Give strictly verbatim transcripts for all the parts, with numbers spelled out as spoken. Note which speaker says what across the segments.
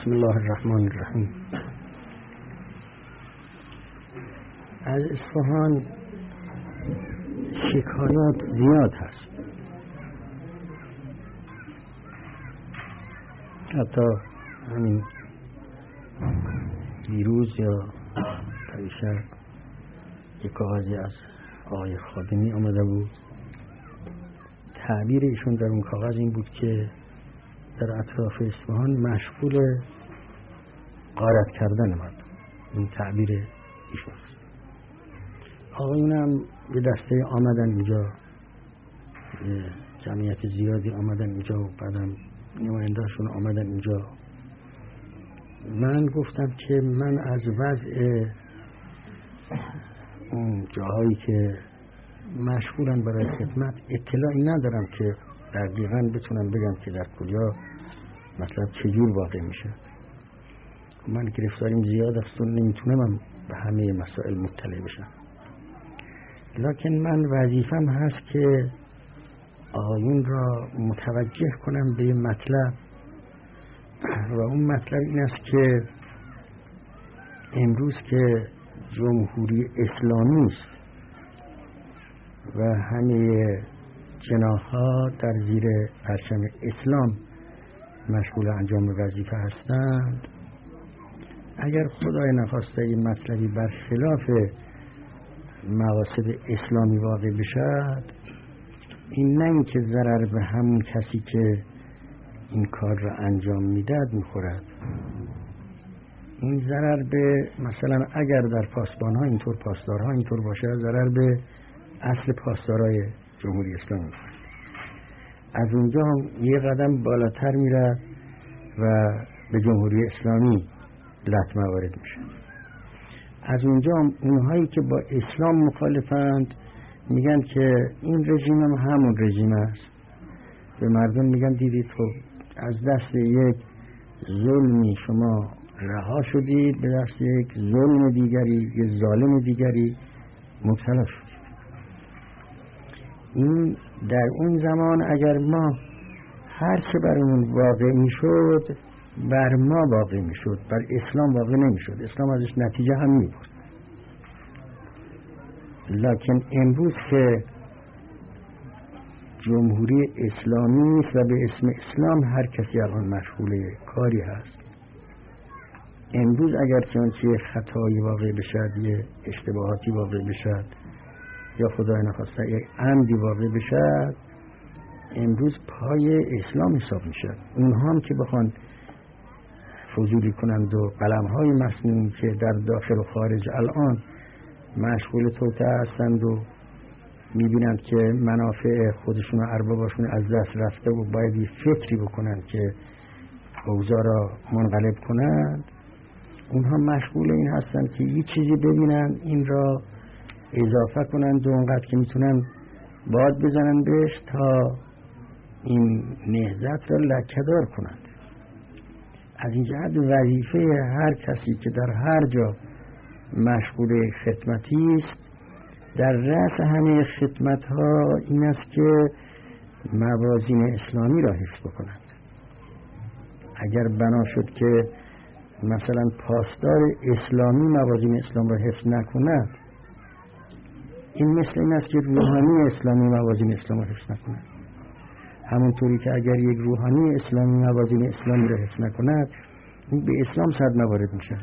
Speaker 1: بسم الله الرحمن الرحیم. از اصفهان شکایات زیاد هست، حتی همین دیروز یا پریشب یک کاغذی از آقای خادمی آمده بود. تعبیر ایشون در اون کاغذ این بود که در اطراف اصفهان مشغول غارت کردن مردم. این تعبیر ایشون است. آقایون هم به دسته آمدن اینجا، جمعیت زیادی آمدن اینجا و بعدم نماینده‌شون آمدن اینجا. من گفتم که من از وضع اون جاهایی که مشغولن برای خدمت اطلاعی ندارم که دقیقاً بتونم بگم که در کجا مطلب چجور واقع میشه. من گرفتاریم زیاد است و نمیتونم به همه مسائل مطلع بشم، لکن من وظیفم هست که آقایون را متوجه کنم به مطلب، و اون مطلب این است که امروز که جمهوری اسلامی است و همه جناح‌ها در زیر پرچم اسلام مشغول انجام وظیفه هستند، اگر خدای نخواسته این مطلبی بر خلاف مقاصد اسلامی واقع بشد، این نه اینکه ضرر به همون کسی که این کار را انجام میدهد میخورد، این ضرر به مثلا اگر در پاسبان‌ها اینطور پاسدارها اینطور باشه، ضرر به اصل پاسدارای جمهوری اسلامی میخورد. از اونجا هم یه قدم بالاتر میره و به جمهوری اسلامی لطمه وارد میشه. از اونجا هم اونهایی که با اسلام مخالفند میگن که این رژیم هم همون رژیم است. به مردم میگن دیدید خب از دست یک ظلمی شما رها شدید، به دست یک ظلم دیگری، یک ظالم دیگری مبتلا شدید. این در اون زمان اگر ما هر چه برمون واقع میشد بر ما واقع میشد، بر اسلام واقع نمیشد، اسلام ازش نتیجه هم میبرد. لکن امروز که جمهوری اسلامی است و به اسم اسلام هر کسی الان مشغول کاری هست، امروز اگر چنانچه خطایی واقع بشد، یه اشتباهاتی واقع بشد، یا خدای نخواسته یک عمدی واقع بشد، امروز پای اسلام حساب میشد. اونها هم که بخوان فضولی کنند و قلم‌های مسنون که در داخل و خارج الان مشغول توطئه هستند و میبینند که منافع خودشون و اربابشون از دست رفته و باید یه فکری بکنند که اوضاع را منقلب کنند، اونها مشغول این هستند که یه چیزی ببینند این را اضافه کنند و اونقدر که میتونن باد بزنن بهش تا این نهضت را لکه‌دار کنند. از این جهت وظیفه هر کسی که در هر جا مشغول خدمتی است، در رأس همه خدمت ها این است که موازین اسلامی را حفظ بکنند. اگر بنا شد که مثلا پاسدار اسلامی موازین اسلام را حفظ نکند، این مثل این است که روحانی اسلامی موازین اسلام را حفظ نکند. همونطوری که اگر یک روحانی اسلامی موازین اسلامی را حفظ نکند، این به اسلام صدمه وارد میشه.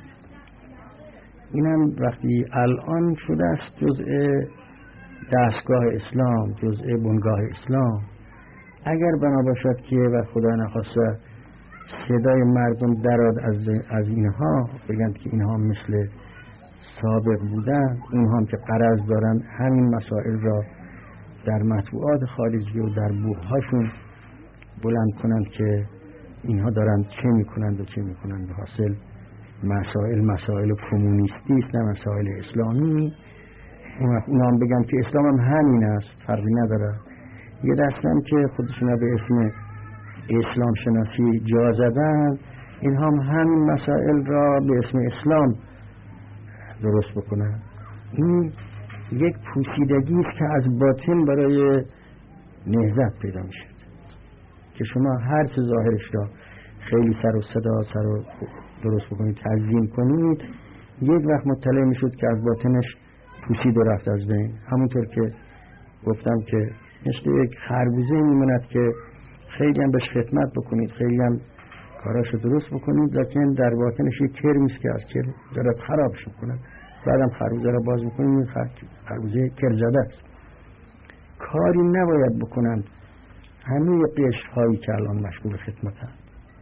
Speaker 1: این هم وقتی الان شده است جزء دستگاه اسلام، جزء بنگاه اسلام، اگر بنا باشد که و خدا نخواسته صدای مردم دراد از از اینها، بگند که اینها مثل سابق بودن، اونها هم که قرض دارن همین مسائل را در مطبوعات خارجی و در بوهاشون بلند کنند که اینها دارند چه میکنند و چه میکنند، به حاصل مسائل مسائل کمونیستی است نه مسائل اسلامی. اونا هم بگن که اسلام هم همین است، فرقی نداره. یه دستم که خودشون به اسم اسلام شناسی جا زدن، این هم همین مسائل را به اسم اسلام درست بکنن. این یک پوسیدگی است که از باطن برای نهضت پیدا میشه، که شما هر چه ظاهرش را خیلی سر و صدا سر و درست بکنید، تنظیم کنید، یک وقت مطلع میشد که از باطنش پوسید و رفت از بین. همونطور که گفتم که مثل یک خربوزه میموند که خیلی هم بهش خدمت بکنید، خیلی هم کاراشو درست بکنید، لیکن در باطنش یک کرمیست که از کرم دارد خرابش میکنه. بعدم خربوزه را باز میکنید، خربوزه کرزده است. کاری نباید بکنند همه قشر هایی که الان مشغول خدمت هست،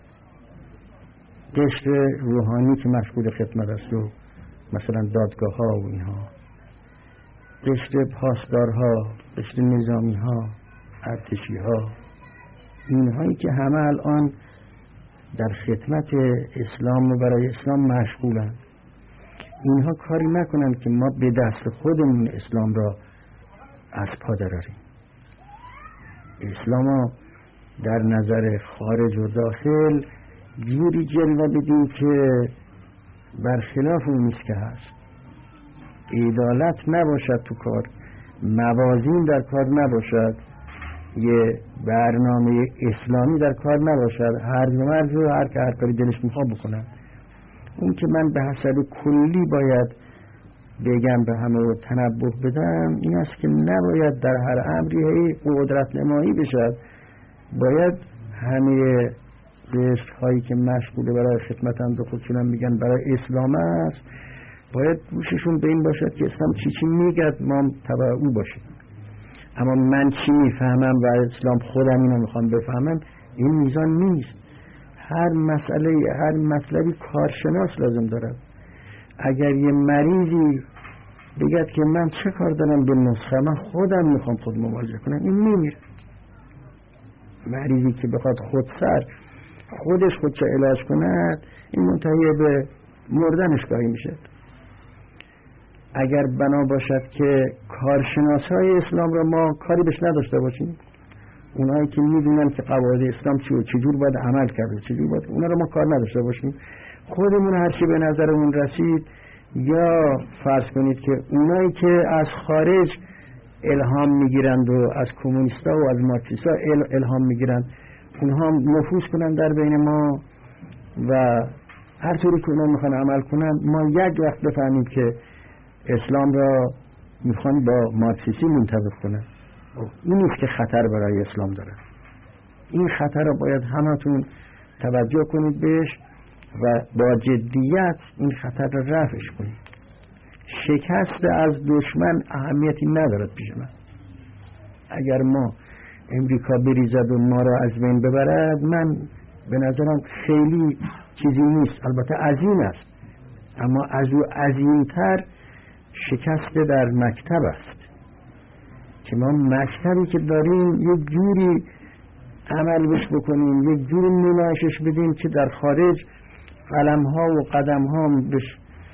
Speaker 1: قشر روحانی که مشغول خدمت است و مثلا دادگاه ها و اینها، قشر پاسدارها، قشر نظامی ها، ارتشی ها، اینهایی که همه الان در خدمت اسلام و برای اسلام مشغولند، اینها کاری نکنند که ما به دست خودمون اسلام را از پا دراریم. اسلام را در نظر خارج و داخل جوری جلوه بدیم که برخلاف اون نیست که هست. عدالت نباشد تو کار، موازین در کار نباشد، یه برنامه اسلامی در کار نباشد، هر مرز و هر که هر کاری دلش میخواد بکنن. اون که من به حسب کلی باید بگم به همه و تنبه بدم این است که نباید در هر امری هی قدرت نمایی بشد. باید همه قشر هایی که مشغوله برای خدمتند و خودشون هم میگن برای اسلام است، باید گوششون به این باشد که اسلام چی چی میگد ما تبع او باشیم. اما من چی میفهمم و اسلام خودم اینو میخوام بفهمم، این میزان نیست. هر مسئله هر مطلبی کارشناس لازم دارد. اگر یه مریضی بگد که من چه کار دارم به نسخه، من خودم میخوام خود مواجه کنم، این میمیره. مریضی که بخواد خود سر خودش خودش علاج کند، این منتهی به مردنش گاهی میشه. اگر بنا باشد که کارشناس های اسلام را ما کاری بهش نداشته باشیم، اونایی که میدونن که قواعد اسلام چی و چجور باید عمل کرده، چجور باید، اونا را ما کار نداشته باشیم، خودمون هرچی به نظرمون رسید، یا فرض کنید که اونایی که از خارج الهام میگیرند و از کمونیستا و از مارکسیستا الهام میگیرند، اونها نفوذ کنند در بین ما و هر طوری که اونا میخوان عمل کنند، ما یک وقت بفهمیم که اسلام را میخوان با مارکسیسی منطبق کنند. این نیست که خطر برای اسلام داره. این خطر را باید همتون توجه کنید بهش و با جدیت این خطر را رفعش کنید. شکست از دشمن اهمیتی ندارد پیش من. اگر ما امریکا بریزد و ما را از بین ببرد، من به نظرم خیلی چیزی نیست. البته عظیم است، اما از او عظیمتر شکست در مکتب است که ما مکتبی که داریم یک جوری عمل بش بکنیم، یک جوری نمایشش بدیم که در خارج قلم ها و قدم ها بش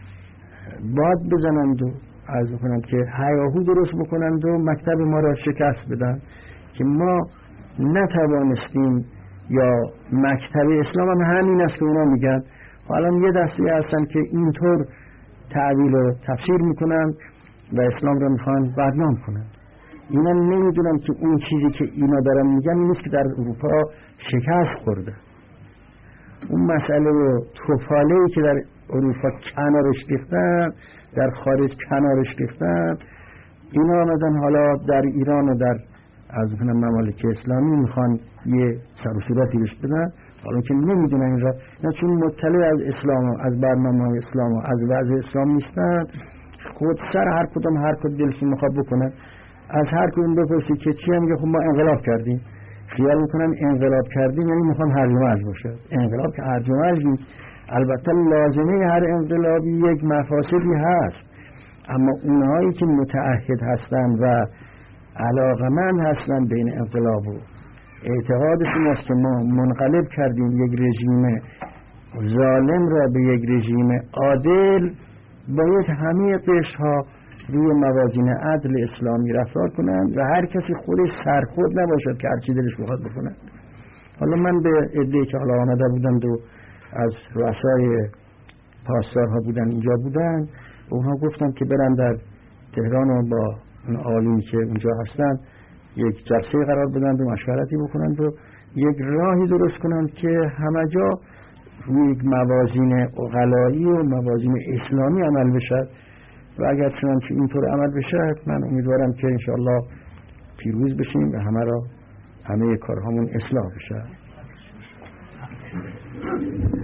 Speaker 1: باد بزنند و عرض کنند که هیاهو درست بکنند و مکتب ما را شکست بدن، که ما نتوانستیم. یا مکتب اسلام هم همین است که اونا میگن. حالا یه دستی هستن که اینطور تعبیل و تفسیر میکنن و اسلام را میخوان بدنام کنن. اینا نمیدونن که اون چیزی که اینا دارن میگن این نیست که در اروپا شکست خورده. اون مسئله و توفاله‌ای که در اروپا کنارش ریختن، در خارج کنارش ریختن، اینا آمدن حالا در ایران و در از کنم ممالک اسلامی میخوان یه سر و صورتی بهش بدن، حالا که نمیدونن این را، نه چون مطلع از اسلام و از برنامه اسلام و از وضع اسلام نیستن، خود سر هر کدوم هر کدوم دلشون میخواد بکنن. از هر کدوم بپرسی که چی، میگه خب ما انقلاب کردیم. خیال میکنن انقلاب کردیم یعنی میخوان هرج و مرج باشه. انقلاب که هرج و مرج نیست. البته لازمه هر انقلابی یک مفاسدی هست، اما اونهایی که متعهد هستند و علاقمند هستند به این انقلاب و اعتقادشون است که ما منقلب کردیم یک رژیم ظالم را به یک رژیم عادل، باید همه قشرها روی موازین عدل اسلامی رفتار کنند و هر کسی خودش سرخود نباشد که هر چی دلش بخواد بکنند. حالا من به عده‌ای که حالا آمده بودند و از رؤسای پاسدارها بودن اینجا بودن، اونها گفتن که برن در تهران و با اون عالمی که اونجا هستن یک جلسه قرار بدند و مشورتی بکنند و یک راهی درست کنند که همه جا روی یک موازین عقلایی و موازین اسلامی عمل بشد و اگر چنانچه اینطور عمل بشد من امیدوارم که انشاءالله پیروز بشیم و همه را همه کارهامون اصلاح بشه.